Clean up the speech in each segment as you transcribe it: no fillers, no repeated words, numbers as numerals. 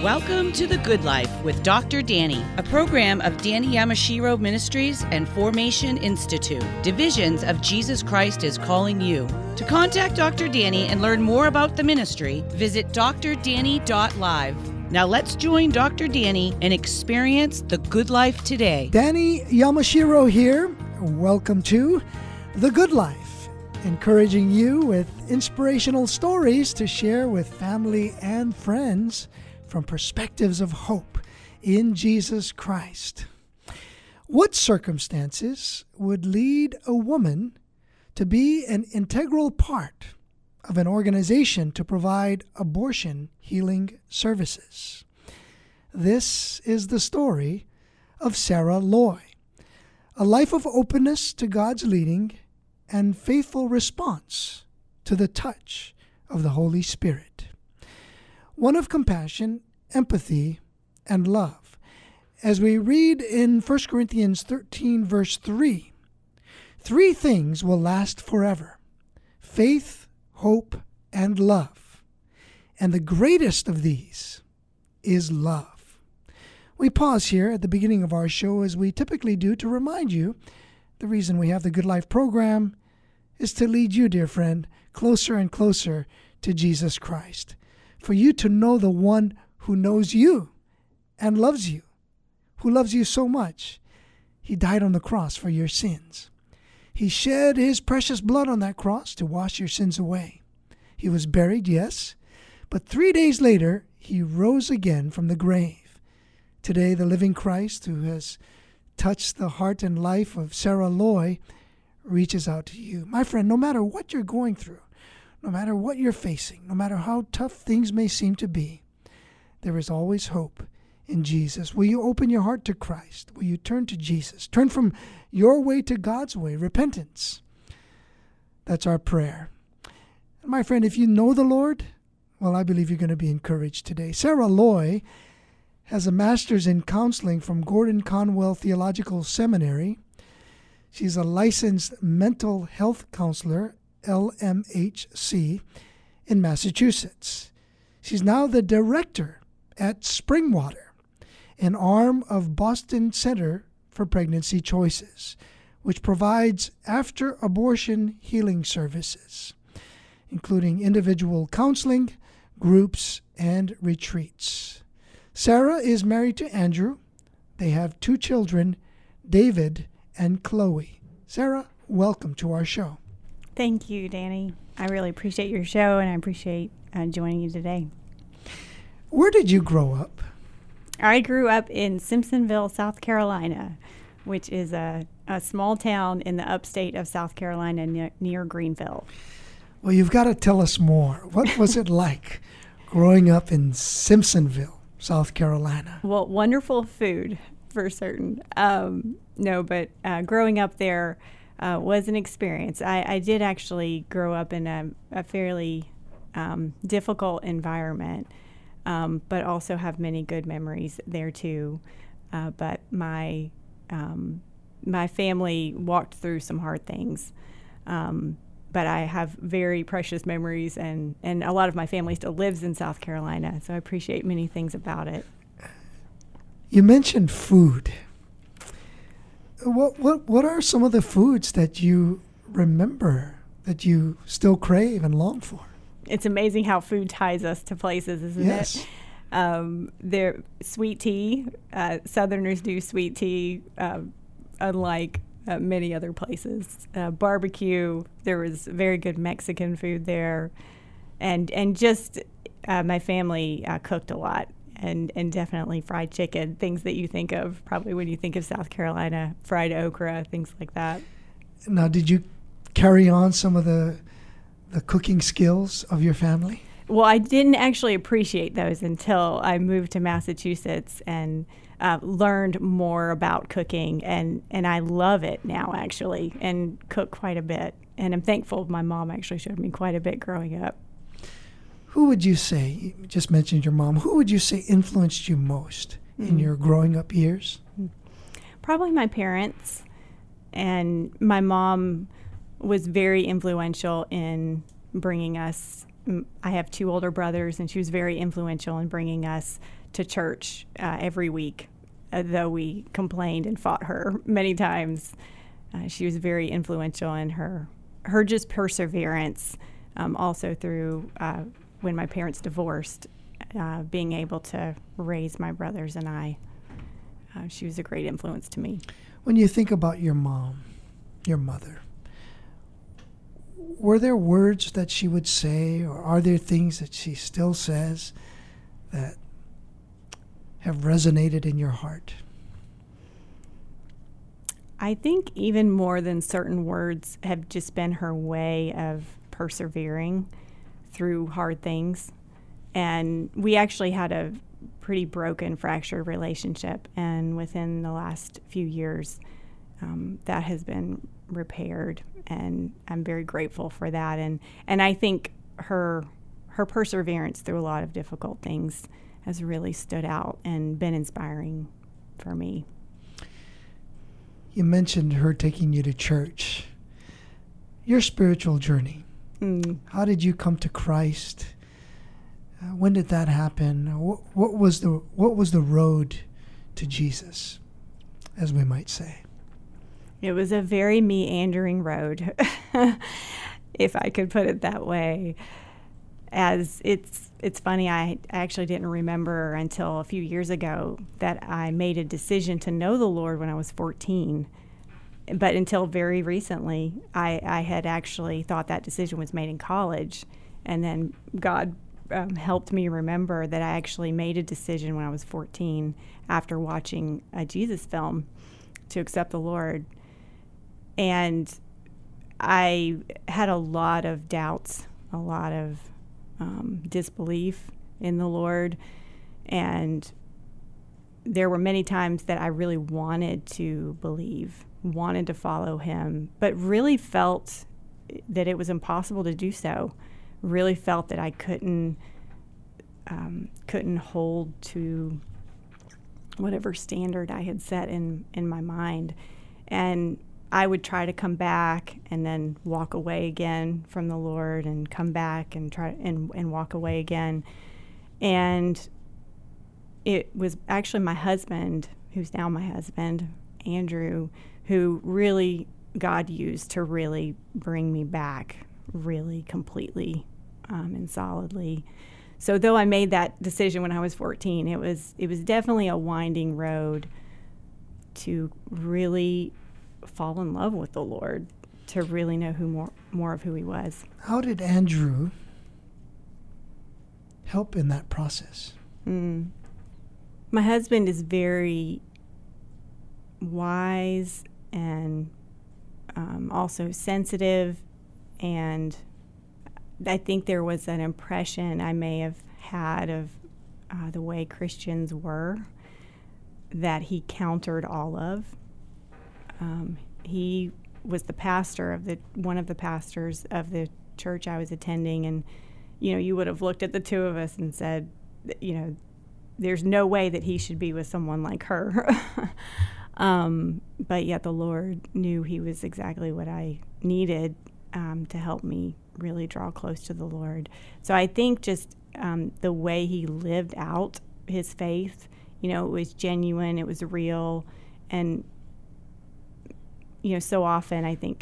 Welcome to The Good Life with Dr. Danny, a program of Danny Yamashiro Ministries and Formation Institute, divisions of Jesus Christ is Calling You. To contact Dr. Danny and learn more about the ministry, visit drdanny.live. Now let's join Dr. Danny and experience the good life today. Danny Yamashiro here. Welcome to The Good Life, encouraging you with inspirational stories to share with family and friends from perspectives of hope in Jesus Christ. What circumstances would lead a woman to be an integral part of an organization to provide abortion healing services? This is the story of Sarah Loy, a life of openness to God's leading and faithful response to the touch of the Holy Spirit. One of compassion, empathy, and love. As we read in 1 Corinthians 13, verse 3, three things will last forever: faith, hope, and love. And the greatest of these is love. We pause here at the beginning of our show, as we typically do, to remind you the reason we have the Good Life program is to lead you, dear friend, closer and closer to Jesus Christ. For you to know the one who knows you and loves you, who loves you so much. He died on the cross for your sins. He shed his precious blood on that cross to wash your sins away. He was buried, yes, but 3 days later, he rose again from the grave. Today, the living Christ, who has touched the heart and life of Sarah Loy, reaches out to you. My friend, no matter what you're going through, no matter what you're facing, no matter how tough things may seem to be, there is always hope in Jesus. Will you open your heart to Christ? Will you turn to Jesus? Turn from your way to God's way, repentance. That's our prayer. And my friend, if you know the Lord, well, I believe you're going to be encouraged today. Sarah Loy has a master's in counseling from Gordon Conwell Theological Seminary. She's a licensed mental health counselor, LMHC, in Massachusetts. She's now the director at Springwater, an arm of Boston Center for Pregnancy Choices, which provides after-abortion healing services, including individual counseling, groups, and retreats. Sarah is married to Andrew. They have 2 children, David and Chloe. Sarah, welcome to our show. Thank you, Danny. I really appreciate your show, and I appreciate joining you today. Where did you grow up? I grew up in Simpsonville, South Carolina, which is a small town in the upstate of South Carolina near Greenville. Well, you've got to tell us more. What was it like growing up in Simpsonville, South Carolina? Well, wonderful food, for certain. But growing up there was an experience. I did actually grow up in a fairly difficult environment, but also have many good memories there too. But my family walked through some hard things. But I have very precious memories, and a lot of my family still lives in South Carolina, so I appreciate many things about it. You mentioned food. What are some of the foods that you remember that you still crave and long for? It's amazing how food ties us to places, isn't it? Yes. Sweet tea. Southerners do sweet tea, unlike many other places. Barbecue. There was very good Mexican food there, and just my family cooked a lot. And definitely fried chicken, things that you think of probably when you think of South Carolina, fried okra, things like that. Now, did you carry on some of the cooking skills of your family? Well, I didn't actually appreciate those until I moved to Massachusetts and learned more about cooking, and I love it now, actually, and cook quite a bit. And I'm thankful my mom actually showed me quite a bit growing up. Who would you say, you just mentioned your mom, who would you say influenced you most in your growing up years? Probably my parents. And my mom was very influential in bringing us, I have 2 older brothers, and she was very influential in bringing us to church every week, though we complained and fought her many times. She was very influential in her just perseverance, also through when my parents divorced, being able to raise my brothers and I. She was a great influence to me. When you think about your mom, your mother, were there words that she would say, or are there things that she still says that have resonated in your heart? I think even more than certain words have just been her way of persevering through hard things. And we actually had a pretty broken, fractured relationship, and within the last few years, that has been repaired, and I'm very grateful for that. And I think her perseverance through a lot of difficult things has really stood out and been inspiring for me. You mentioned her taking you to church. Your spiritual journey. How did you come to Christ? When did that happen? What was the road to Jesus, as we might say? It was a very meandering road, if I could put it that way. As it's funny, I actually didn't remember until a few years ago that I made a decision to know the Lord when I was 14. But until very recently, I had actually thought that decision was made in college. And then God helped me remember that I actually made a decision when I was 14 after watching a Jesus film to accept the Lord. And I had a lot of doubts, a lot of disbelief in the Lord. And there were many times that I really wanted to believe, wanted to follow him, but really felt that it was impossible to do so. Really felt that I couldn't hold to whatever standard I had set in my mind. And I would try to come back and then walk away again from the Lord, and come back and try and walk away again. And it was actually my husband, who's now my husband, Andrew, who really God used to really bring me back really completely and solidly. So though I made that decision when I was 14, it was definitely a winding road to really fall in love with the Lord, to really know more of who he was. How did Andrew help in that process? My husband is very wise and also sensitive, and I think there was an impression I may have had of the way Christians were that he countered all of. He was the pastor of one of the pastors of the church I was attending, and you would have looked at the two of us and said, there's no way that he should be with someone like her. But yet the Lord knew he was exactly what I needed to help me really draw close to the Lord. So I think just the way he lived out his faith, it was genuine, it was real, and so often I think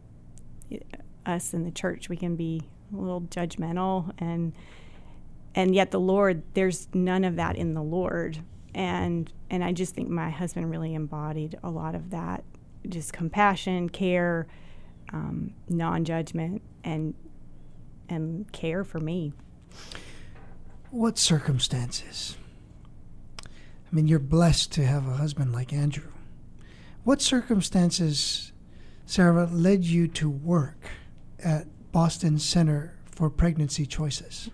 us in the church, we can be a little judgmental, and yet the Lord, there's none of that in the Lord. And I just think my husband really embodied a lot of that, just compassion, care, non-judgment, and care for me. What circumstances? I mean, you're blessed to have a husband like Andrew. What circumstances, Sarah, led you to work at Boston Center for Pregnancy Choices?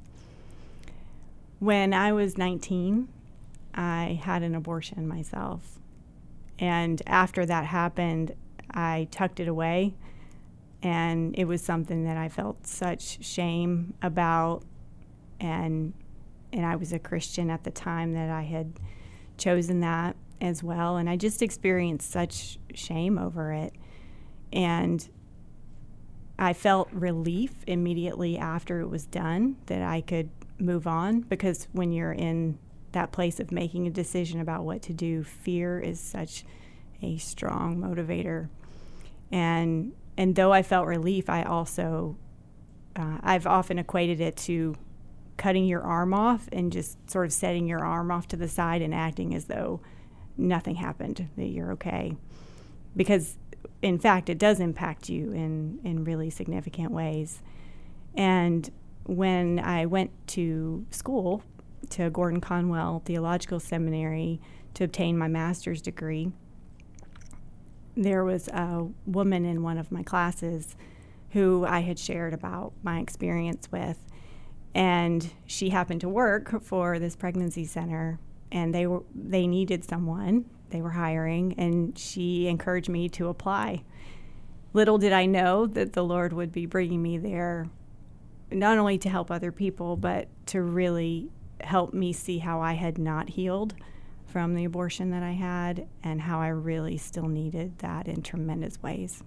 When I was 19, I had an abortion myself. And after that happened, I tucked it away. And it was something that I felt such shame about. And I was a Christian at the time that I had chosen that as well. And I just experienced such shame over it. And I felt relief immediately after it was done that I could move on, because when you're in that place of making a decision about what to do, fear is such a strong motivator. And though I felt relief, I also, I've often equated it to cutting your arm off and just sort of setting your arm off to the side and acting as though nothing happened, that you're okay. Because, in fact, it does impact you in really significant ways. And when I went to school, to Gordon Conwell Theological Seminary, to obtain my master's degree, there was a woman in one of my classes who I had shared about my experience with. And she happened to work for this pregnancy center, and they needed someone. They were hiring, and she encouraged me to apply. Little did I know that the Lord would be bringing me there not only to help other people, but to really help me see how I had not healed from the abortion that I had, and how I really still needed that in tremendous ways.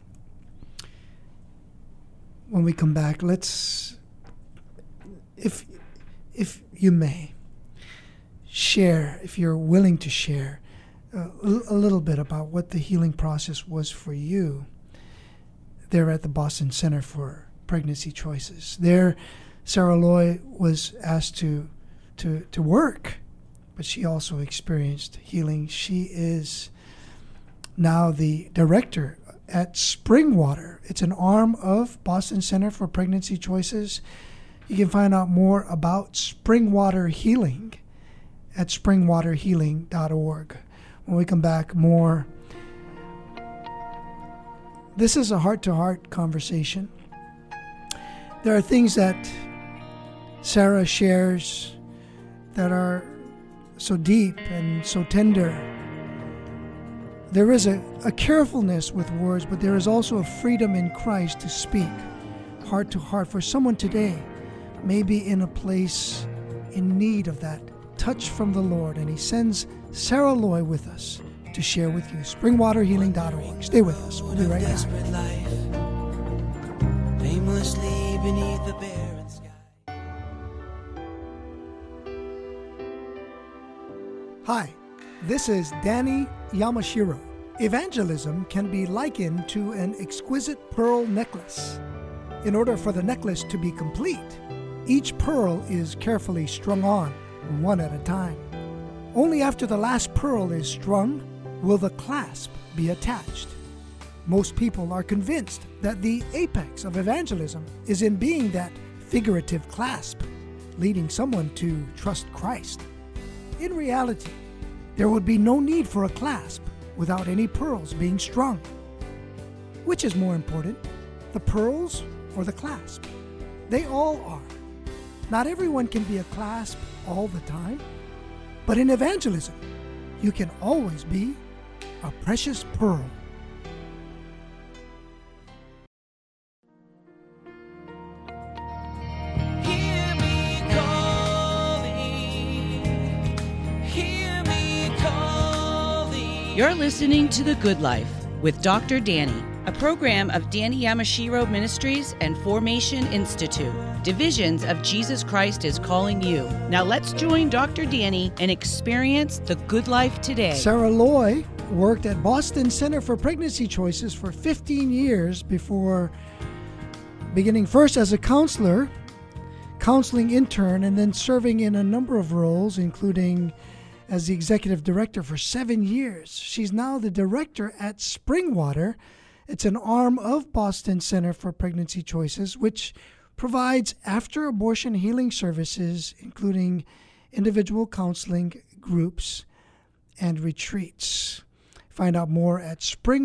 When we come back, let's, if you may, share, if you're willing to share, a little bit about what the healing process was for you there at the Boston Center for Pregnancy Choices. There, Sarah Loy was asked to work, but she also experienced healing. She is now the director at Springwater. It's an arm of Boston Center for Pregnancy Choices. You can find out more about Springwater Healing at springwaterhealing.org. When we come back, more. This is a heart-to-heart conversation. There are things that Sarah shares that are so deep and so tender. There is a carefulness with words, but there is also a freedom in Christ to speak heart to heart. For someone today may be in a place in need of that touch from the Lord, and He sends Sarah Loy with us to share with you. springwaterhealing.org. Stay with us. We'll be right back. Aimlessly beneath the barren sky. Hi, this is Danny Yamashiro. Evangelism can be likened to an exquisite pearl necklace. In order for the necklace to be complete, each pearl is carefully strung on, one at a time. Only after the last pearl is strung will the clasp be attached. Most people are convinced that the apex of evangelism is in being that figurative clasp, leading someone to trust Christ. In reality, there would be no need for a clasp without any pearls being strung. Which is more important, the pearls or the clasp? They all are. Not everyone can be a clasp all the time, but in evangelism, you can always be a precious pearl. Hear me calling. You're listening to The Good Life with Dr. Danny, a program of Danny Yamashiro Ministries and Formation Institute. Divisions of Jesus Christ is calling you. Now let's join Dr. Danny and experience the good life today. Sarah Loy worked at Boston Center for Pregnancy Choices for 15 years before beginning first as a counselor, counseling intern, and then serving in a number of roles, including as the executive director for 7 years. She's now the director at Springwater. It's an arm of Boston Center for Pregnancy Choices, which provides after-abortion healing services, including individual counseling groups and retreats. Find out more at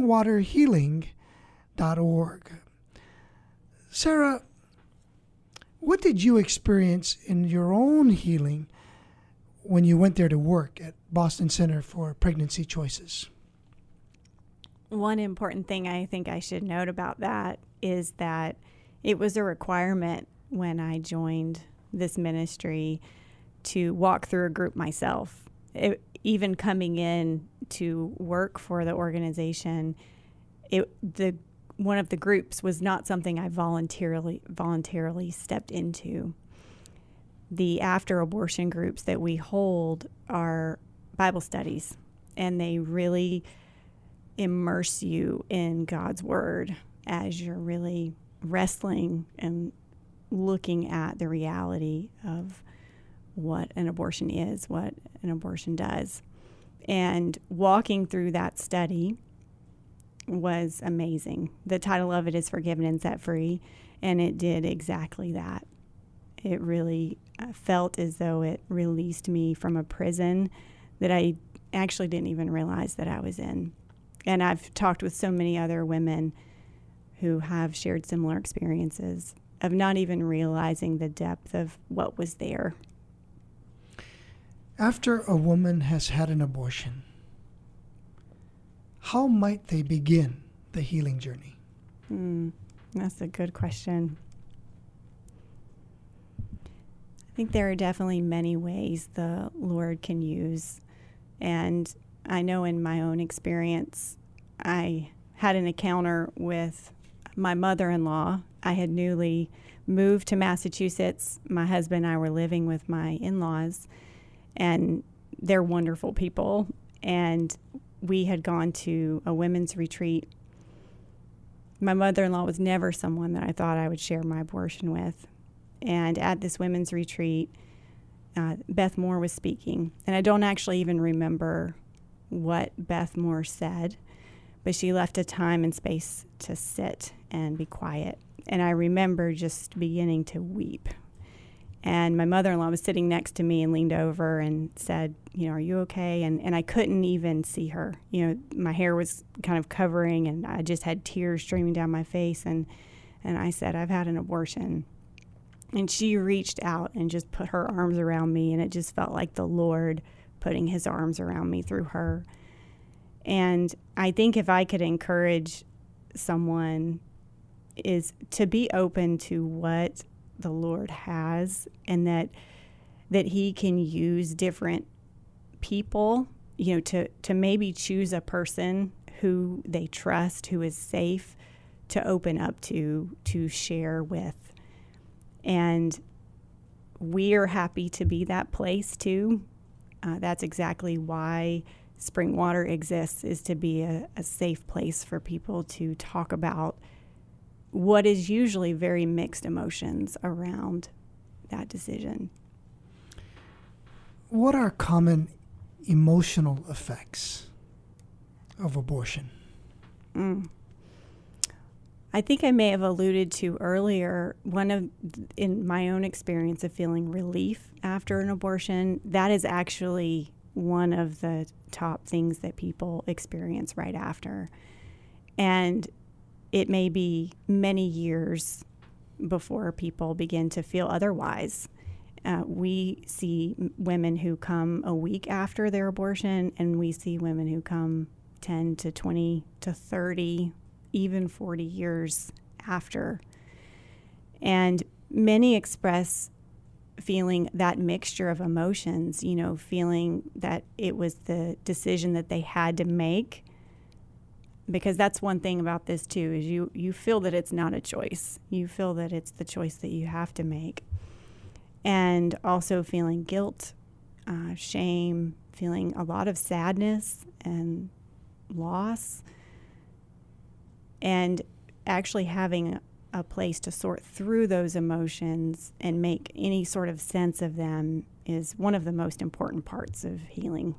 springwaterhealing.org. Sarah, what did you experience in your own healing when you went there to work at Boston Center for Pregnancy Choices? One important thing I think I should note about that is that it was a requirement when I joined this ministry to walk through a group myself. Even coming in to work for the organization, one of the groups was not something I voluntarily stepped into. the after abortion groups that we hold are Bible studies, and they really immerse you in God's Word as you're really wrestling and looking at the reality of what an abortion is, what an abortion does. And walking through that study was amazing. The title of it is Forgiven and Set Free, and it did exactly that. It really felt as though it released me from a prison that I actually didn't even realize that I was in. And I've talked with so many other women who have shared similar experiences of not even realizing the depth of what was there. After a woman has had an abortion, how might they begin the healing journey? That's a good question. I think there are definitely many ways the Lord can use. And I know in my own experience, I had an encounter with my mother-in-law. I had newly moved to Massachusetts. My husband and I were living with my in-laws, and they're wonderful people. And we had gone to a women's retreat. My mother-in-law was never someone that I thought I would share my abortion with. And at this women's retreat, Beth Moore was speaking. And I don't actually even remember what Beth Moore said, but she left a time and space to sit and be quiet. And I remember just beginning to weep. And my mother-in-law was sitting next to me and leaned over and said, are you okay? And I couldn't even see her. My hair was kind of covering, and I just had tears streaming down my face. And I said, I've had an abortion. And she reached out and just put her arms around me, and it just felt like the Lord putting his arms around me through her. And I think if I could encourage someone is to be open to what the Lord has, and that he can use different people, to maybe choose a person who they trust, who is safe to open up to share with. And we are happy to be that place too. That's exactly why Spring Water exists, is to be a safe place for people to talk about what is usually very mixed emotions around that decision. What are common emotional effects of abortion? I think I may have alluded to earlier, in my own experience of feeling relief after an abortion, that is actually one of the top things that people experience right after. And it may be many years before people begin to feel otherwise. We see women who come a week after their abortion, and we see women who come 10 to 20 to 30, even 40 years after. And many express feeling that mixture of emotions, feeling that it was the decision that they had to make. Because that's one thing about this too, is you feel that it's not a choice. You feel that it's the choice that you have to make. And also feeling guilt, shame, feeling a lot of sadness and loss. And actually having a place to sort through those emotions and make any sort of sense of them is one of the most important parts of healing.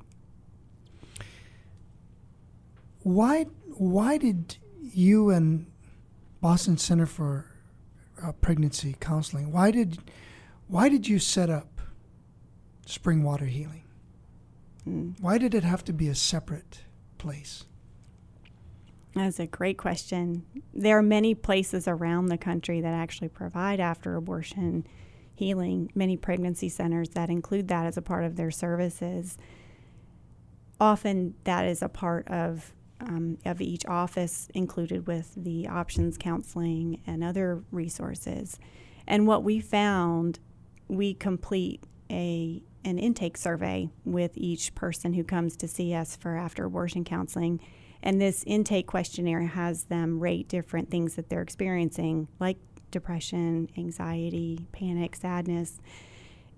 Why did you and Boston Center for Pregnancy Counseling, why did you set up Spring Water Healing? Why did it have to be a separate place? That's a great question. There are many places around the country that actually provide after abortion healing, many pregnancy centers that include that as a part of their services. Often that is a part of each office, included with the options counseling and other resources. And what we found, we complete an intake survey with each person who comes to see us for after abortion counseling. And this intake questionnaire has them rate different things that they're experiencing, like depression, anxiety, panic, sadness.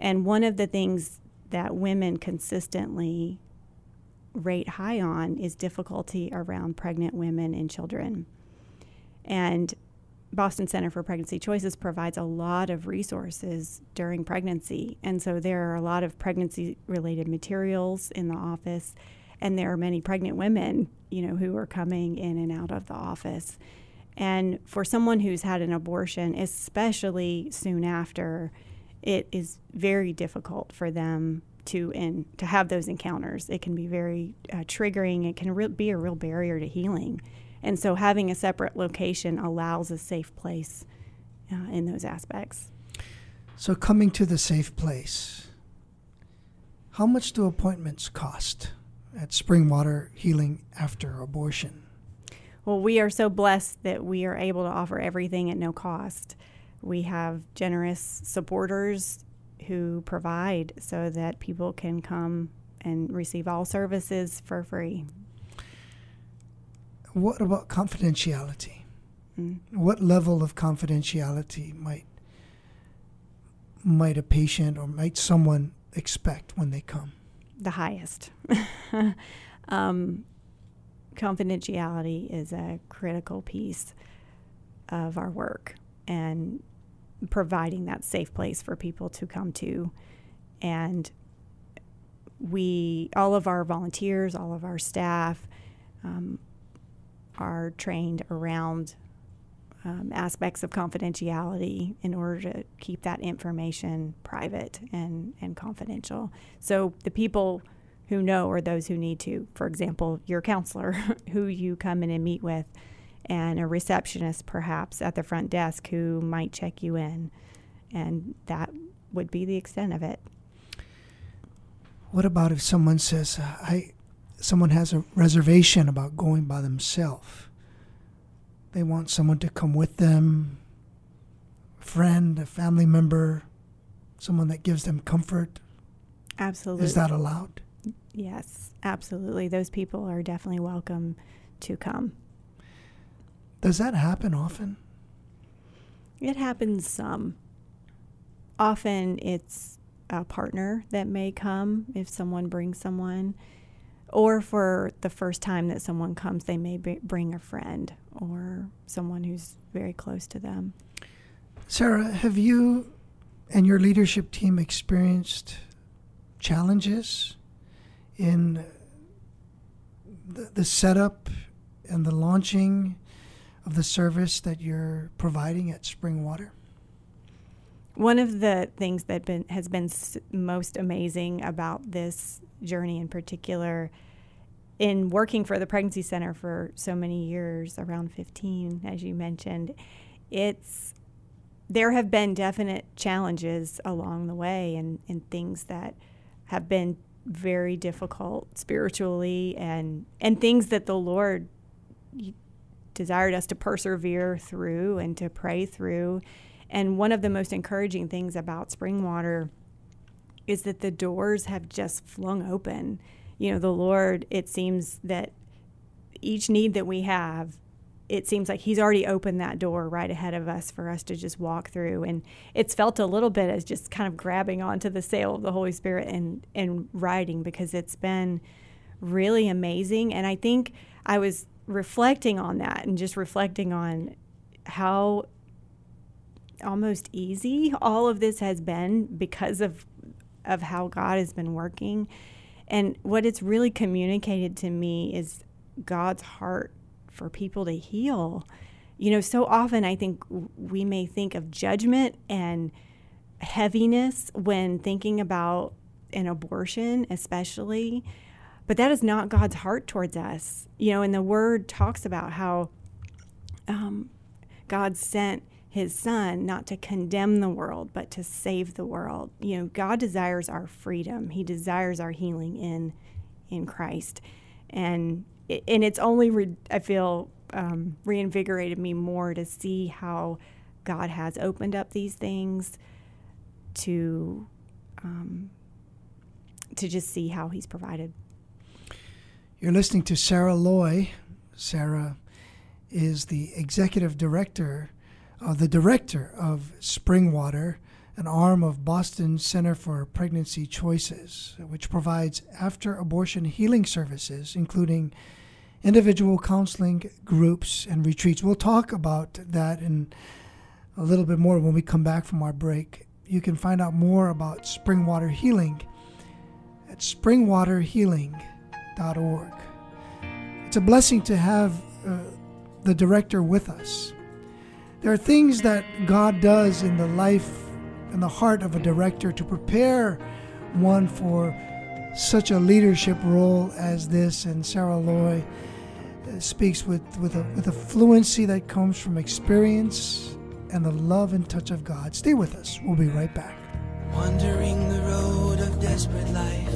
And one of the things that women consistently rate high on is difficulty around pregnant women and children. And Boston Center for Pregnancy Choices provides a lot of resources during pregnancy. And so there are a lot of pregnancy-related materials in the office, and there are many pregnant women, who are coming in and out of the office. And for someone who's had an abortion, especially soon after, it is very difficult for them to have those encounters. It can be very triggering. It can be a real barrier to healing. And so having a separate location allows a safe place in those aspects. So coming to the safe place, how much do appointments cost at Springwater Healing After Abortion? Well, we are so blessed that we are able to offer everything at no cost. We have generous supporters who provide so that people can come and receive all services for free. What about confidentiality? What level of confidentiality might a patient or might someone expect when they come? The highest. Confidentiality is a critical piece of our work, and providing that safe place for people to come to. And all of our volunteers, all of our staff, are trained around aspects of confidentiality in order to keep that information private and confidential. So the people who know are those who need to. For example, your counselor who you come in and meet with, and a receptionist perhaps at the front desk who might check you in. And that would be the extent of it. What about if someone says, someone has a reservation about going by themselves? They want someone to come with them, a friend, a family member, someone that gives them comfort. Absolutely. Is that allowed? Yes, absolutely. Those people are definitely welcome to come. Does that happen often? It happens some. Often it's a partner that may come if someone brings someone. Or for the first time that someone comes, they may bring a friend or someone who's very close to them. Sarah, have you and your leadership team experienced challenges in the setup and the launching of the service that you're providing at Springwater? One of the things that has been most amazing about this journey in particular, in working for the Pregnancy Center for so many years, around 15, as you mentioned, there have been definite challenges along the way and things that have been very difficult spiritually and things that the Lord desired us to persevere through and to pray through. And one of the most encouraging things about Springwater is that the doors have just flung open. The Lord, it seems that each need that we have, it seems like He's already opened that door right ahead of us for us to just walk through. And it's felt a little bit as just kind of grabbing onto the sail of the Holy Spirit and riding, because it's been really amazing. And I think I was reflecting on that and just reflecting on how almost easy all of this has been because of how God has been working. And what it's really communicated to me is God's heart for people to heal. So often I think we may think of judgment and heaviness when thinking about an abortion especially, but that is not God's heart towards us. And the Word talks about how God sent His Son not to condemn the world, but to save the world. God desires our freedom. He desires our healing in Christ. And it's only, I feel, reinvigorated me more to see how God has opened up these things to just see how He's provided. You're listening to Sarah Loy. Sarah is the executive director, the director of Springwater, an arm of Boston Center for Pregnancy Choices, which provides after-abortion healing services, including individual counseling groups and retreats. We'll talk about that in a little bit more when we come back from our break. You can find out more about Springwater Healing at springwaterhealing.org. It's a blessing to have the director with us. There are things that God does in the life and the heart of a director to prepare one for such a leadership role as this, and Sarah Loy speaks with a fluency that comes from experience and the love and touch of God. Stay with us. We'll be right back. Wandering the road of desperate life,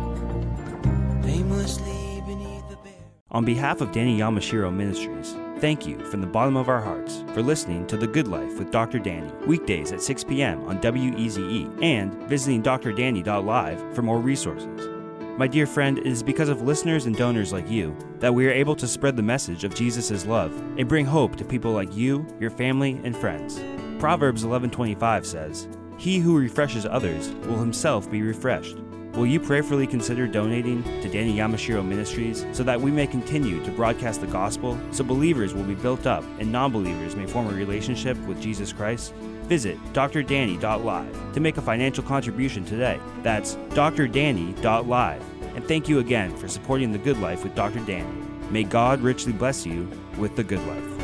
aimlessly beneath the bare. On behalf of Danny Yamashiro Ministries, thank you from the bottom of our hearts for listening to The Good Life with Dr. Danny, weekdays at 6 p.m. on WEZE, and visiting drdanny.live for more resources. My dear friend, it is because of listeners and donors like you that we are able to spread the message of Jesus' love and bring hope to people like you, your family, and friends. Proverbs 11:25 says, "He who refreshes others will himself be refreshed." Will you prayerfully consider donating to Danny Yamashiro Ministries so that we may continue to broadcast the gospel, so believers will be built up and non-believers may form a relationship with Jesus Christ? Visit drdanny.live to make a financial contribution today. That's drdanny.live. And thank you again for supporting The Good Life with Dr. Danny. May God richly bless you with The Good Life.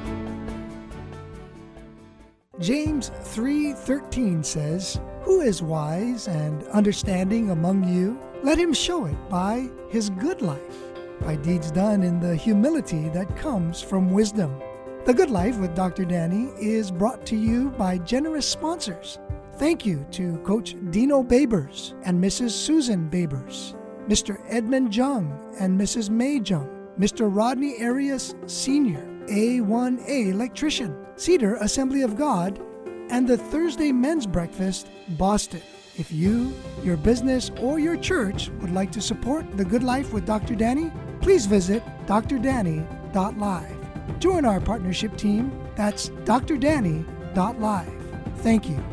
James 3:13 says, "Who is wise and understanding among you? Let him show it by his good life, by deeds done in the humility that comes from wisdom." The Good Life with Dr. Danny is brought to you by generous sponsors. Thank you to Coach Dino Babers and Mrs. Susan Babers, Mr. Edmund Jung and Mrs. May Jung, Mr. Rodney Arias Sr., A1A Electrician, Cedar Assembly of God, and the Thursday Men's Breakfast, Boston. If you, your business, or your church would like to support The Good Life with Dr. Danny, please visit drdanny.live. Join our partnership team. That's drdanny.live. Thank you.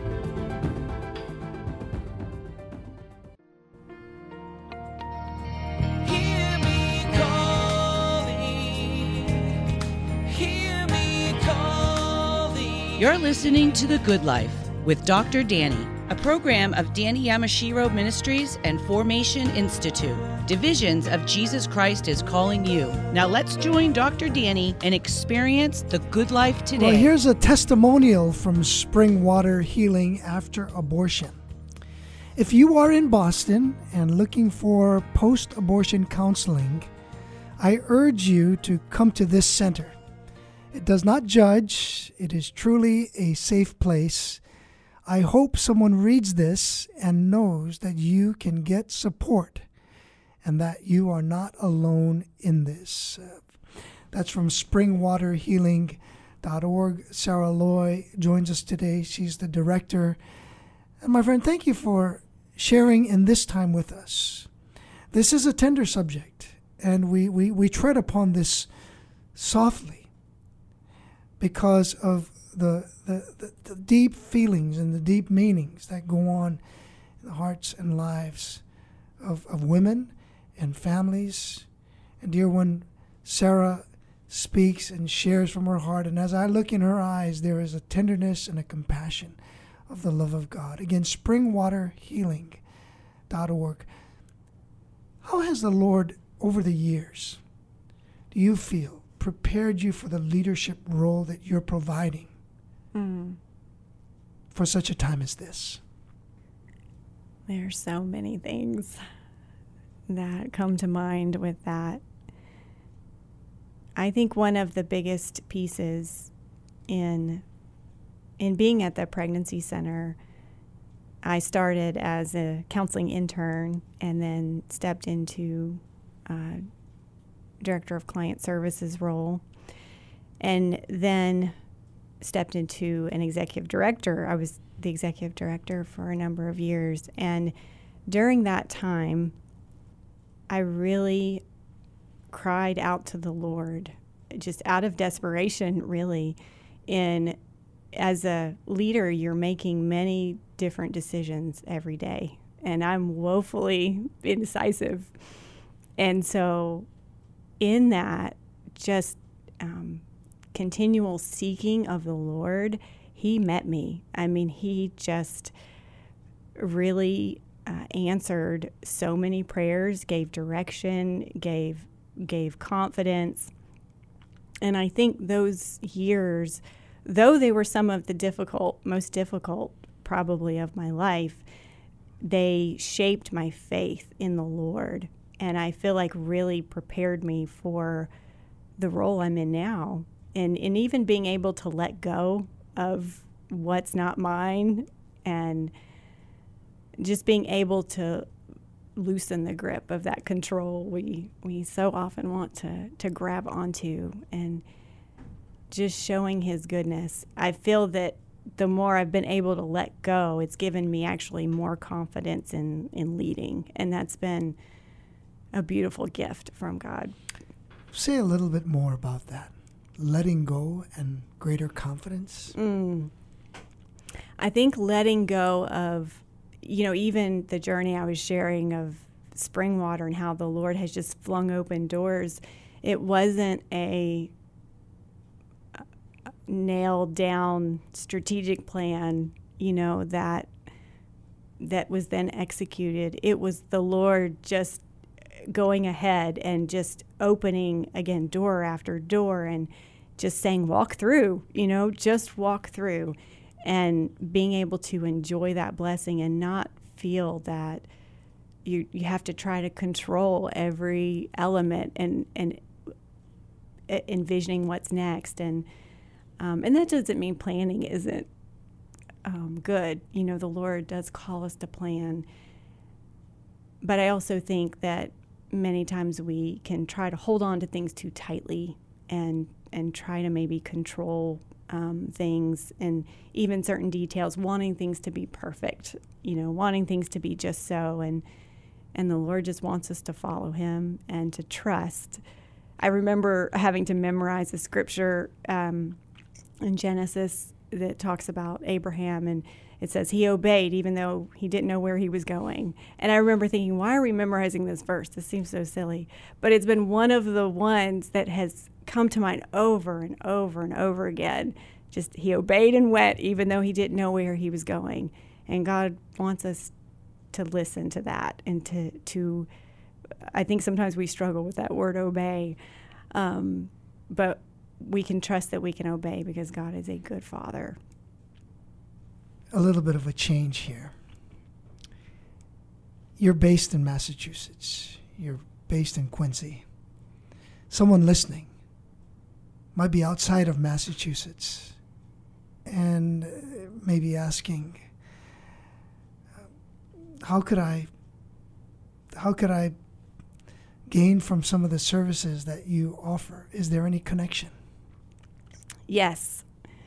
Hear me calling, hear me calling. You're listening to The Good Life with Dr. Danny, a program of Danny Yamashiro Ministries and Formation Institute. Divisions of Jesus Christ is calling you. Now let's join Dr. Danny and experience the good life today. Well, here's a testimonial from Springwater Healing After Abortion. If you are in Boston and looking for post-abortion counseling, I urge you to come to this center. It does not judge. It is truly a safe place. I hope someone reads this and knows that you can get support and that you are not alone in this. That's from springwaterhealing.org. Sarah Loy joins us today. She's the director. And my friend, thank you for sharing in this time with us. This is a tender subject, and we tread upon this softly because of the deep feelings and the deep meanings that go on in the hearts and lives of women and families. And dear one, Sarah speaks and shares from her heart, and as I look in her eyes, there is a tenderness and a compassion of the love of God. Again, springwaterhealing.org. How has the Lord, over the years, do you feel, prepared you for the leadership role that you're providing for such a time as this? There are so many things that come to mind with that. I think one of the biggest pieces in being at the pregnancy center, I started as a counseling intern and then stepped into director of client services role, and then stepped into an executive director. I was the executive director for a number of years, and during that time, I really cried out to the Lord, just out of desperation, really, in as a leader, you're making many different decisions every day, and I'm woefully indecisive. And so in that, just continual seeking of the Lord, he met me. I mean, he just really answered so many prayers, gave direction, gave confidence. And I think those years, though they were some of the most difficult probably of my life, they shaped my faith in the Lord. And I feel like really prepared me for the role I'm in now. And even being able to let go of what's not mine, and just being able to loosen the grip of that control we so often want to grab onto, and just showing his goodness. I feel that the more I've been able to let go, it's given me actually more confidence in leading, and that's been a beautiful gift from God. Say a little bit more about that. Letting go and greater confidence. I think letting go of, even the journey I was sharing of Springwater and how the Lord has just flung open doors. It wasn't a nailed down strategic plan, that was then executed. It was the Lord just going ahead and just opening, again, door after door, and just saying, walk through, just walk through, and being able to enjoy that blessing and not feel that you have to try to control every element and envisioning what's next. And that doesn't mean planning isn't good. The Lord does call us to plan. But I also think that many times we can try to hold on to things too tightly and try to maybe control things, and even certain details, wanting things to be perfect, wanting things to be just so. And the Lord just wants us to follow him and to trust. I remember having to memorize a scripture in Genesis that talks about Abraham, and it says he obeyed even though he didn't know where he was going. And I remember thinking, why are we memorizing this verse? This seems so silly. But it's been one of the ones that has come to mind over and over and over again. Just he obeyed and went even though he didn't know where he was going. And God wants us to listen to that, and to I think sometimes we struggle with that word obey. But we can trust that we can obey because God is a good Father. A little bit of a change here. You're based in Massachusetts. You're based in Quincy. Someone listening might be outside of Massachusetts and maybe asking, how could I gain from some of the services that you offer? Is there any connection? Yes.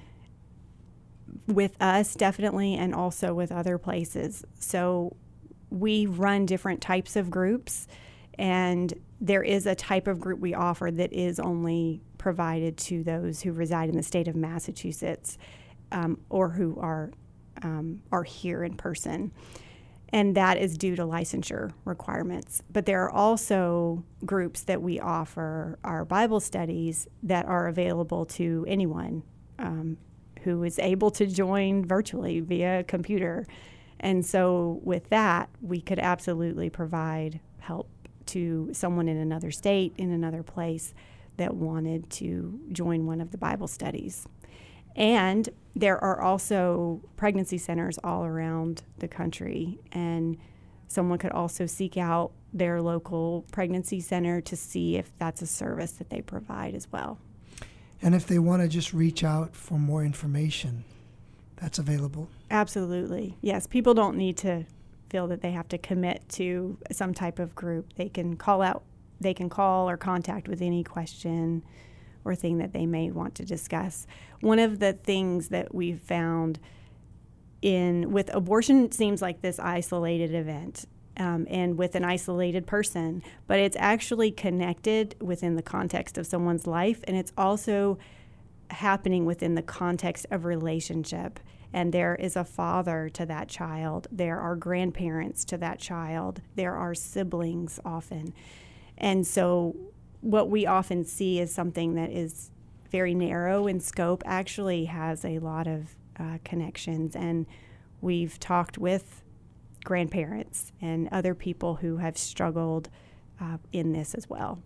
With us, definitely, and also with other places. So we run different types of groups, and there is a type of group we offer that is only provided to those who reside in the state of Massachusetts, or who are here in person. And that is due to licensure requirements. But there are also groups that we offer our Bible studies that are available to anyone who is able to join virtually via computer. And so with that, we could absolutely provide help to someone in another state, in another place, that wanted to join one of the Bible studies. And there are also pregnancy centers all around the country, and someone could also seek out their local pregnancy center to see if that's a service that they provide as well. And if they want to just reach out for more information, that's available? Absolutely. Yes, people don't need to feel that they have to commit to some type of group. They can call or contact with any question or thing that they may want to discuss. One of the things that we've found with abortion, it seems like this isolated event, and with an isolated person, but it's actually connected within the context of someone's life, and it's also happening within the context of relationship. And there is a father to that child. There are grandparents to that child. There are siblings often. And so what we often see is something that is very narrow in scope actually has a lot of connections. And we've talked with grandparents and other people who have struggled in this as well.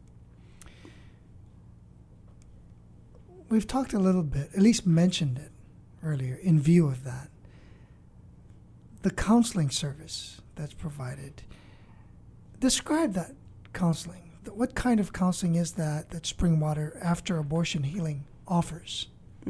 We've talked a little bit, at least mentioned it earlier, in view of that. The counseling service that's provided. Describe that counseling. What kind of counseling is that Springwater After Abortion Healing offers?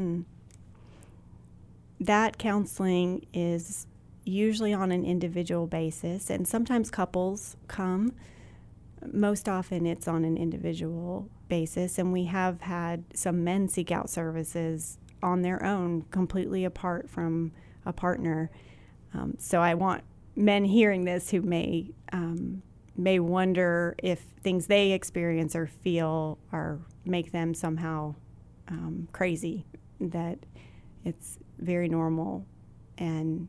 That counseling is usually on an individual basis, and sometimes couples come. Most often it's on an individual basis, and we have had some men seek out services on their own, completely apart from a partner. So I want men hearing this who may wonder if things they experience or feel make them somehow crazy, that it's very normal and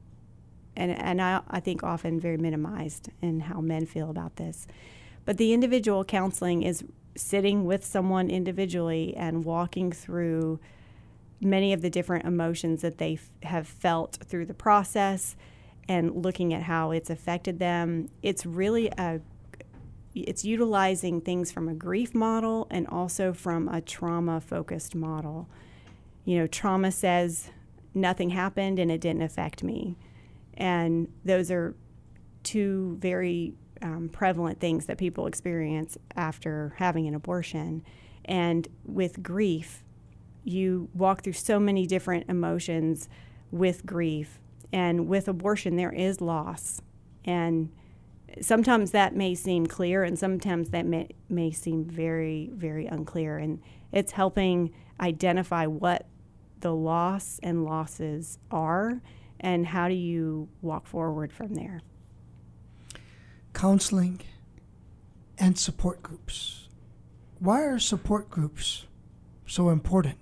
I think often very minimized in how men feel about this. But the individual counseling is sitting with someone individually and walking through many of the different emotions that they have felt through the process and looking at how it's affected them. It's really it's utilizing things from a grief model and also from a trauma-focused model. You know, trauma says nothing happened and it didn't affect me. And those are two very prevalent things that people experience after having an abortion. And with grief, you walk through so many different emotions with grief. And with abortion, there is loss. And sometimes that may seem clear, and sometimes that may seem very, very unclear. And it's helping identify what the loss and losses are, and how do you walk forward from there. Counseling and support groups. Why are support groups so important?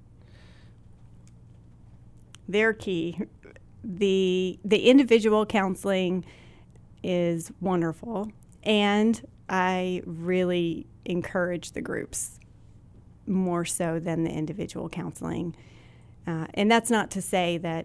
They're key. The individual counseling is wonderful, and I really encourage the groups more so than the individual counseling. And that's not to say that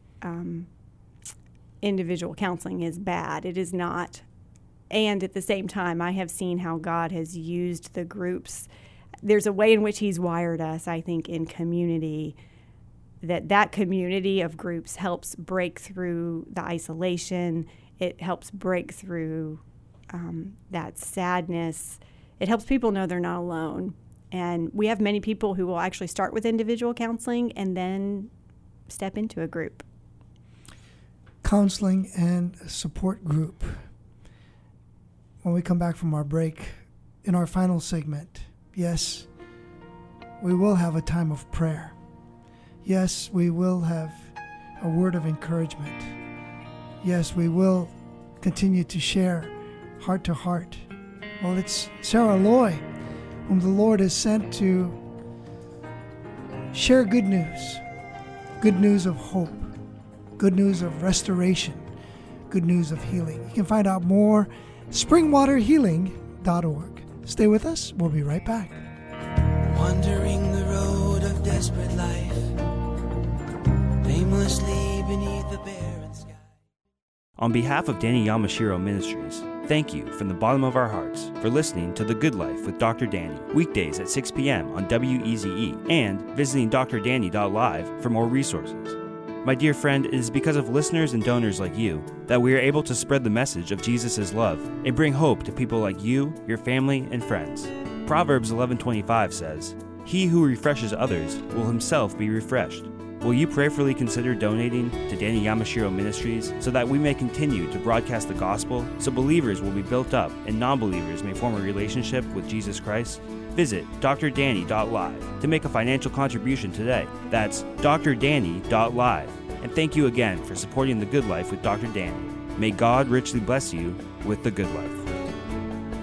individual counseling is bad. It is not. And at the same time, I have seen how God has used the groups. There's a way in which He's wired us, I think, in community, that community of groups helps break through the isolation. It helps break through that sadness. It helps people know they're not alone. And we have many people who will actually start with individual counseling and then step into a group. Counseling and a support group. When we come back from our break, in our final segment, yes, we will have a time of prayer. Yes, we will have a word of encouragement. Yes, we will continue to share heart to heart. Well, it's Sarah Loy, whom the Lord has sent to share good news of hope, good news of restoration, good news of healing. You can find out more springwaterhealing.org. Stay with us. We'll be right back. Wandering the road of desperate life, aimlessly beneath the barren sky. On behalf of Danny Yamashiro Ministries, thank you from the bottom of our hearts for listening to The Good Life with Dr. Danny, weekdays at 6 p.m. on WEZE, and visiting drdanny.live for more resources. My dear friend, it is because of listeners and donors like you that we are able to spread the message of Jesus' love and bring hope to people like you, your family, and friends. Proverbs 11:25 says, "He who refreshes others will himself be refreshed." Will you prayerfully consider donating to Danny Yamashiro Ministries so that we may continue to broadcast the gospel, so believers will be built up and non-believers may form a relationship with Jesus Christ? Visit drdanny.live to make a financial contribution today. That's drdanny.live. And thank you again for supporting The Good Life with Dr. Danny. May God richly bless you with The Good Life.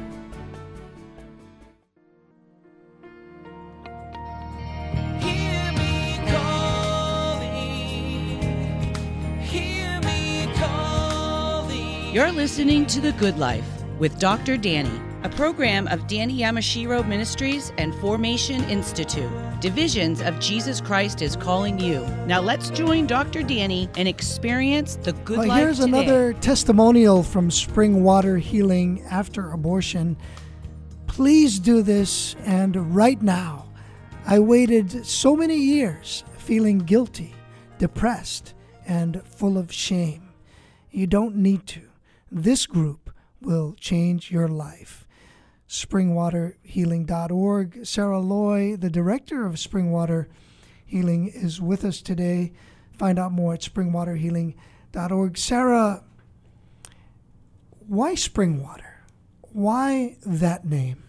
Here You're listening to The Good Life with Dr. Danny, a program of Danny Yamashiro Ministries and Formation Institute. Divisions of Jesus Christ is calling you. Now let's join Dr. Danny and experience the good life Here's today. another testimonial from Spring Water Healing after abortion. Please do this, and right now. I waited so many years feeling guilty, depressed, and full of shame. You don't need to. This group will change your life. SpringwaterHealing.org. Sarah Loy, the director of Springwater Healing, is with us today. Find out more at SpringwaterHealing.org. Sarah, why Springwater? Why that name?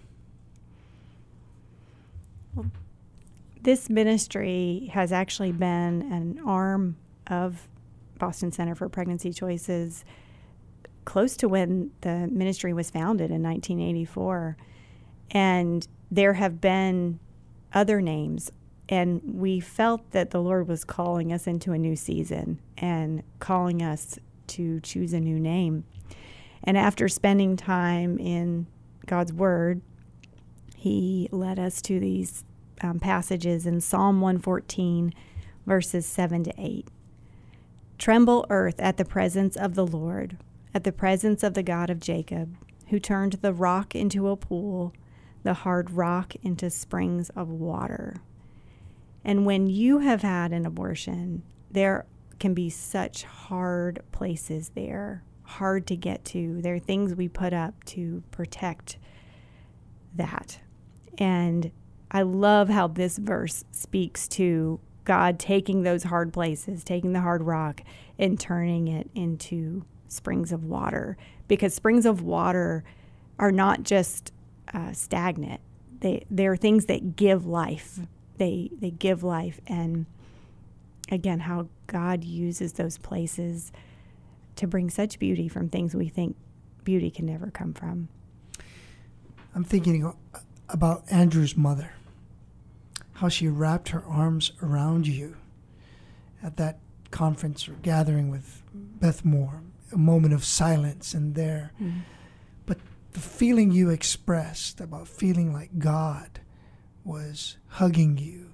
This ministry has actually been an arm of Boston Center for Pregnancy Choices close to when the ministry was founded in 1984. And there have been other names. And we felt that the Lord was calling us into a new season and calling us to choose a new name. And after spending time in God's Word, He led us to these passages in Psalm 114, verses 7 to 8. Tremble, earth, at the presence of the Lord, at the presence of the God of Jacob, who turned the rock into a pool, the hard rock into springs of water. And when you have had an abortion, there can be such hard places there, hard to get to. There are things we put up to protect that. And I love how this verse speaks to God taking those hard places, taking the hard rock, and turning it into springs of water. Because springs of water are not just stagnant. They're things that give life. They give life. And again, how God uses those places to bring such beauty from things we think beauty can never come from. I'm thinking about Andrew's mother, how she wrapped her arms around you at that conference or gathering with Beth Moore, a moment of silence and there. Mm-hmm. But the feeling you expressed about feeling like God was hugging you,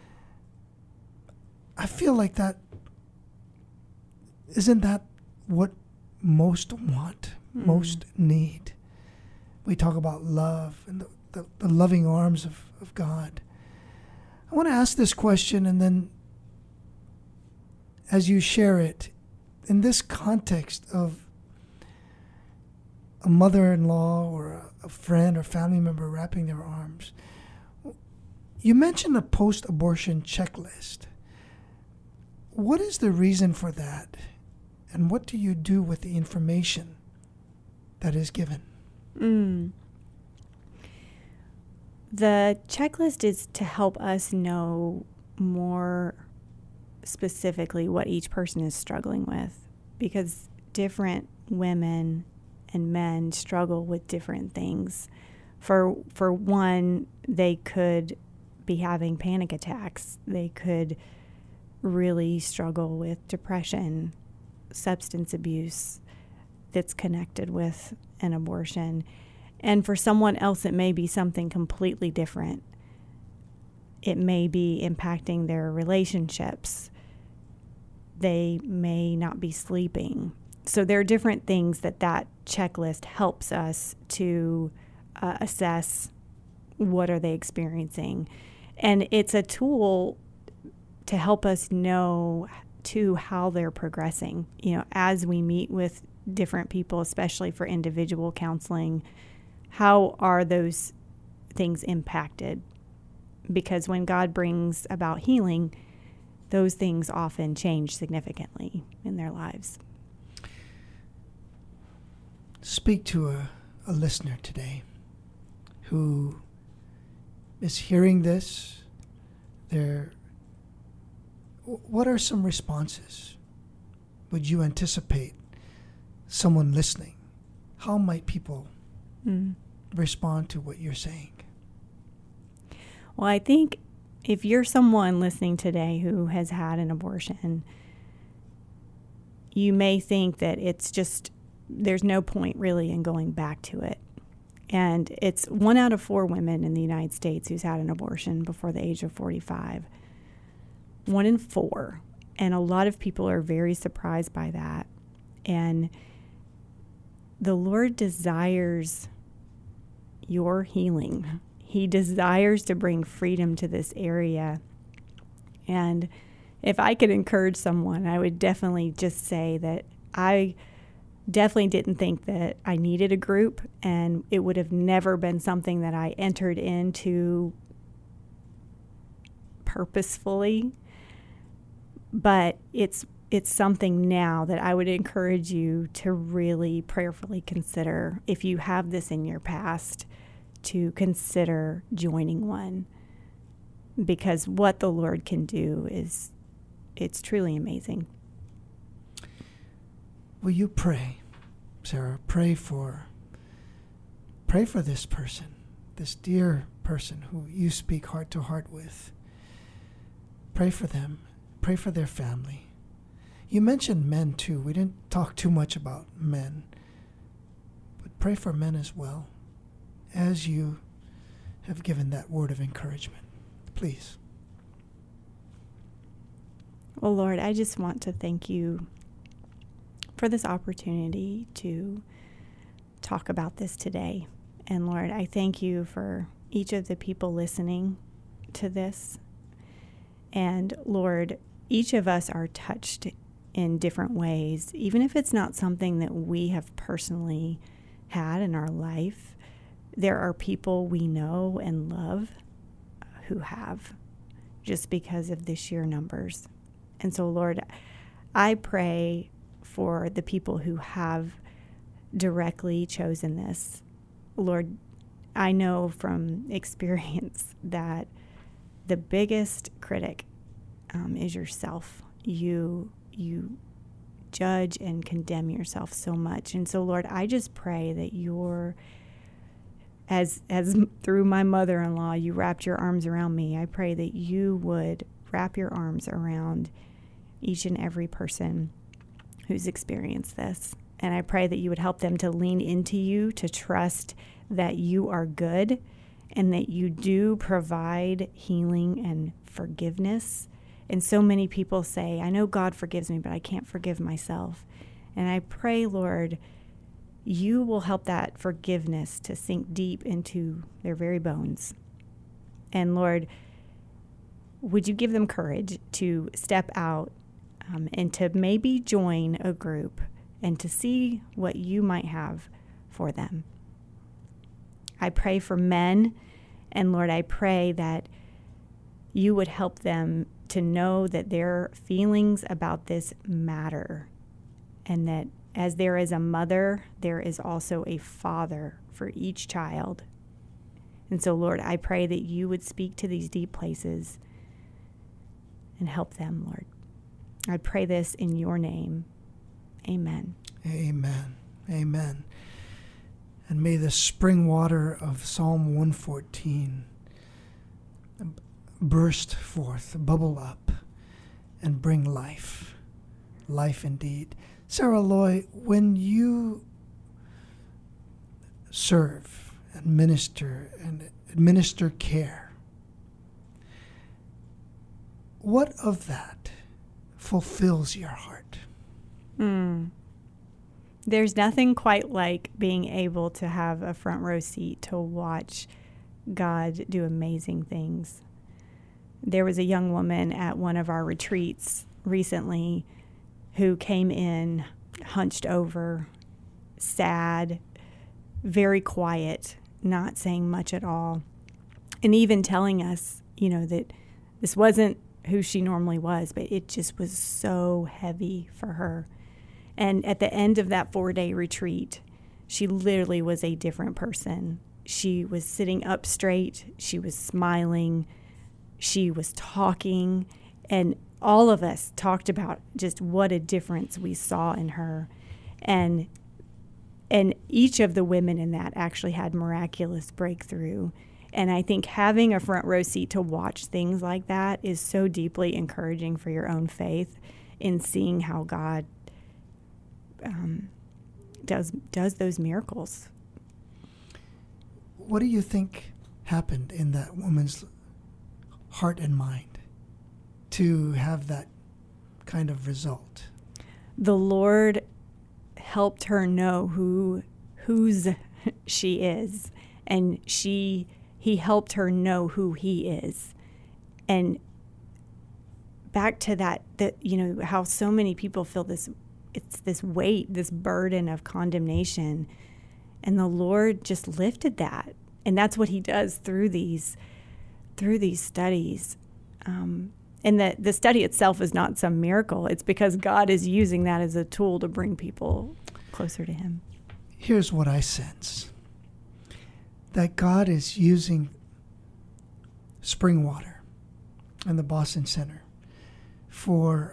I feel like that, isn't that what most want, most need? We talk about love and the loving arms of God. I want to ask this question, and then as you share it, in this context of a mother-in-law or a friend or family member wrapping their arms, you mentioned a post-abortion checklist. What is the reason for that, and what do you do with the information that is given? The checklist is to help us know more specifically what each person is struggling with, because different women and men struggle with different things. For one, they could be having panic attacks. They could really struggle with depression, substance abuse that's connected with an abortion. And for someone else, it may be something completely different. It may be impacting their relationships. They may not be sleeping. So there are different things that checklist helps us to assess what are they experiencing. And it's a tool to help us know, too, how they're progressing. You know, as we meet with different people, especially for individual counseling, how are those things impacted? Because when God brings about healing, those things often change significantly in their lives. Speak to a listener today who is hearing this. What are some responses? Would you anticipate someone listening? How might people respond to what you're saying? Well, I think if you're someone listening today who has had an abortion, you may think that it's just there's no point really in going back to it. And it's 1 out of 4 women in the United States who's had an abortion before the age of 45. 1 in 4. And a lot of people are very surprised by that. And the Lord desires your healing. He desires to bring freedom to this area. And if I could encourage someone, I would definitely just say that I definitely didn't think that I needed a group, and it would have never been something that I entered into purposefully. But it's something now that I would encourage you to really prayerfully consider. If you have this in your past, to consider joining one, because what the Lord can do it's truly amazing. Will you pray, Sarah? Pray for this person, this dear person who you speak heart to heart with. Pray for them. Pray for their family. You mentioned men too. We didn't talk too much about men, but pray for men as well, as you have given that word of encouragement. Please. Well, Lord, I just want to thank you for this opportunity to talk about this today. And Lord, I thank you for each of the people listening to this. And Lord, each of us are touched in different ways, even if it's not something that we have personally had in our life. There are people we know and love who have, just because of the sheer numbers. And so, Lord, I pray for the people who have directly chosen this. Lord, I know from experience that the biggest critic is yourself. You judge and condemn yourself so much. And so, Lord, I just pray that you're, as through my mother-in-law, you wrapped your arms around me. I pray that you would wrap your arms around each and every person who's experienced this. And I pray that you would help them to lean into you, to trust that you are good and that you do provide healing and forgiveness. And so many people say, I know God forgives me, but I can't forgive myself. And I pray, Lord, you will help that forgiveness to sink deep into their very bones. And Lord, would you give them courage to step out and to maybe join a group and to see what you might have for them. I pray for men, and Lord, I pray that you would help them to know that their feelings about this matter, and that as there is a mother, there is also a father for each child. And so, Lord, I pray that you would speak to these deep places and help them, Lord. I pray this in your name. Amen. Amen. Amen. And may the spring water of Psalm 114 burst forth, bubble up, and bring life. Life indeed. Sarah Loy, when you serve and administer care, what of that fulfills your heart? There's nothing quite like being able to have a front row seat to watch God do amazing things. There was a young woman at one of our retreats recently who came in hunched over, sad, very quiet, not saying much at all, and even telling us, that this wasn't who she normally was, but it just was so heavy for her. And at the end of that 4-day retreat, she literally was a different person. She was sitting up straight. She was smiling. She was talking. And all of us talked about just what a difference we saw in her. And each of the women in that actually had miraculous breakthrough. And I think having a front row seat to watch things like that is so deeply encouraging for your own faith in seeing how God does those miracles. What do you think happened in that woman's heart and mind to have that kind of result? The Lord helped her know whose she is, and he helped her know who he is. And back to that how so many people feel this weight, this burden of condemnation, and the Lord just lifted that. And that's what he does through these studies. And the study itself is not some miracle. It's because God is using that as a tool to bring people closer to him. Here's what I sense. That God is using Springwater and the Boston Center for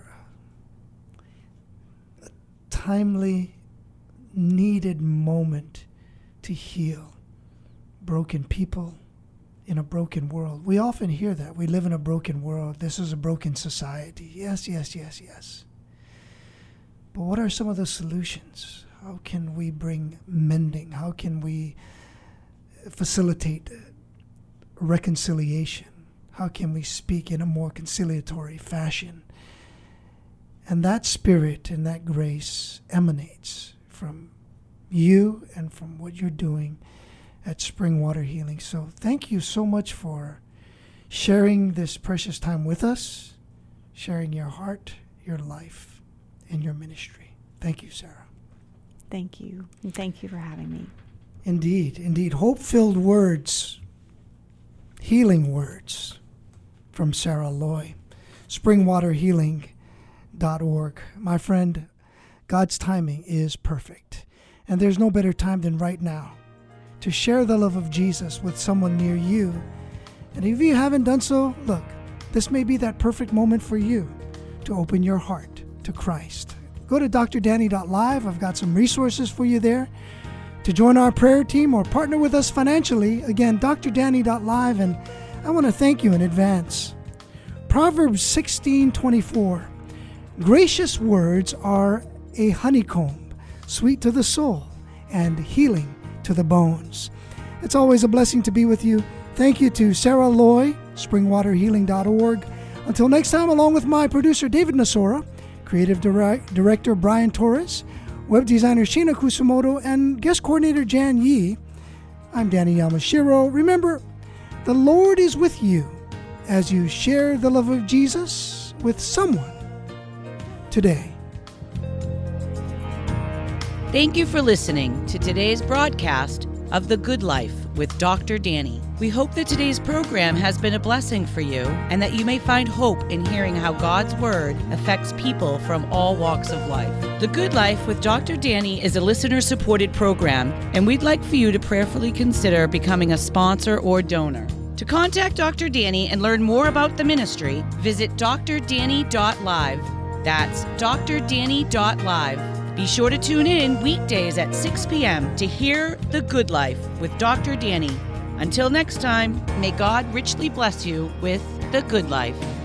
a timely, needed moment to heal broken people in a broken world. We often hear that. We live in a broken world. This is a broken society. Yes, yes, yes, yes. But what are some of the solutions? How can we bring mending? How can we facilitate reconciliation? How can we speak in a more conciliatory fashion? And that spirit and that grace emanates from you and from what you're doing at Springwater Healing. So thank you so much for sharing this precious time with us, sharing your heart, your life, and your ministry. Thank you, Sarah. Thank you. And thank you for having me. Indeed, indeed. Hope-filled words, healing words from Sarah Loy. SpringwaterHealing.org. My friend, God's timing is perfect. And there's no better time than right now to share the love of Jesus with someone near you. And if you haven't done so, look, this may be that perfect moment for you to open your heart to Christ. Go to drdanny.live. I've got some resources for you there to join our prayer team or partner with us financially. Again, drdanny.live. And I want to thank you in advance. Proverbs 16:24. Gracious words are a honeycomb, sweet to the soul and healing to the bones. It's always a blessing to be with you. Thank you to Sarah Loy, SpringwaterHealing.org. Until next time, along with my producer David Nasora, creative director Brian Torres, web designer Sheena Kusumoto, and guest coordinator Jan Yee, I'm Danny Yamashiro. Remember, the Lord is with you as you share the love of Jesus with someone today. Thank you for listening to today's broadcast of The Good Life with Dr. Danny. We hope that today's program has been a blessing for you and that you may find hope in hearing how God's Word affects people from all walks of life. The Good Life with Dr. Danny is a listener-supported program, and we'd like for you to prayerfully consider becoming a sponsor or donor. To contact Dr. Danny and learn more about the ministry, visit drdanny.live. That's drdanny.live. Be sure to tune in weekdays at 6 p.m. to hear The Good Life with Dr. Danny. Until next time, may God richly bless you with The Good Life.